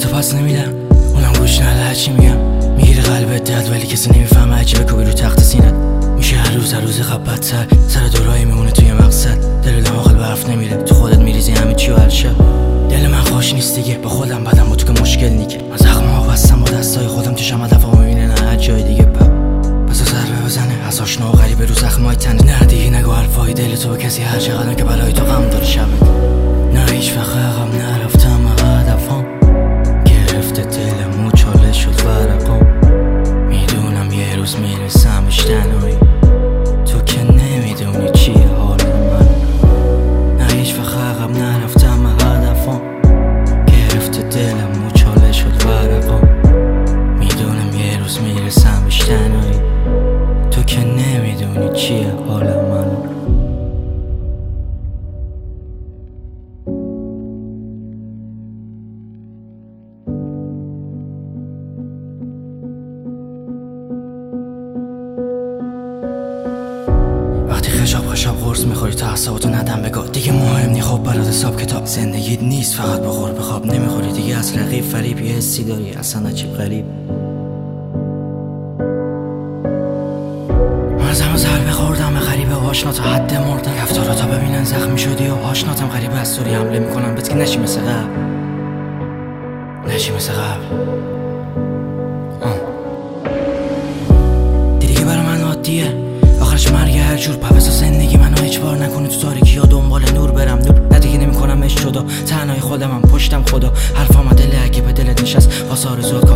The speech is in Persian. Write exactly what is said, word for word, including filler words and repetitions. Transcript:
حتی پس نمیدم، اونم گوش نده هرچی میگم. میگیری قلبت درد ولی کسی نمیفهمه هرچی بکوبی رو تخت سینت. میشه هر روز هر روز خب بدتر، سر دورایی میمونه توی مقصد. دل دماغت برف نمیره، تو خودت میریزی همه چی و هر شب. دل من خوش نیست دیگه، با خودم بدم با تو که مشکل نیکه. من زخم ها بستم با دستای خودم، تو شمع دفعه میبینه نه هر جای دیگه. پا بسا ضربه بزنه از آشنا و غریبه رو زخمای تنه. نه دیگه نگو حرفای دل تو به کسی، هر چقدر که برای تو غم داره شبت. نه هیچ وقت عقب نرفتم، هدفم گرفته دلمو چاله شد ورقم. میدونم یه روز میرسم بهش تنهایی، تو که نمیدونی چیه حال من. نه هیچ وقت عقب نرفتم، هدفم گرفته دلمو چاله شد ورقم. میدونم یه روز میرسم بهش تنهایی، تو که نمیدونی چیه حال من. وقتی خشاب خشاب قرص میخوری تا اعصابتو ندم بگاه، دیگه مهم نی خب برات حساب کتاب. زندگیت نیست فقط بخور بخواب، نمیخوری دیگه از رقیب فریب. یه حسی داری اصلا عجیب غریب. من از همه ضربه خوردم به غریبه و آشنا تا حد مردن. رفتارا تا ببینن زخمی شدی و آشناتم غریبه از طوری حمله میکنن بهت که نشی مثل قبل، نشی مثل قبل. دیگه برای من عادیه آخرش مرگ هر جور. پس زندگی منو هیچ بار نکنه تو تاریکی یا دنبال نور برم. نور نه دیگه نمیکنم اش جدا، تنهای خودمم پشتم خدا. حرفام دل اگه به دلت نشست واسه آرزوات